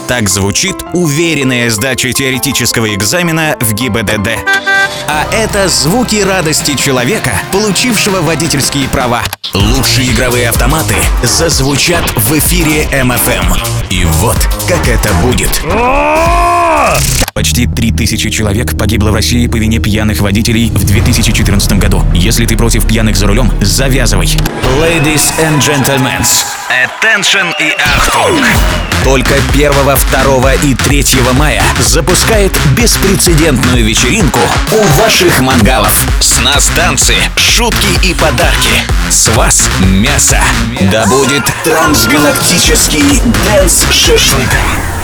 Так звучит уверенная сдача теоретического экзамена в ГИБДД. А это звуки радости человека, получившего водительские права. Лучшие игровые автоматы зазвучат в эфире МФМ. И вот как это будет. Почти 3000 человек погибло в России по вине пьяных водителей в 2014 году. Если ты против пьяных за рулем, завязывай. Ladies and gentlemen, attention и Achtung! Только 1, 2 и 3 мая запускает беспрецедентную вечеринку у ваших мангалов. С нас танцы, шутки и подарки. С вас мясо. Да будет трансгалактический дэнс-шашлык.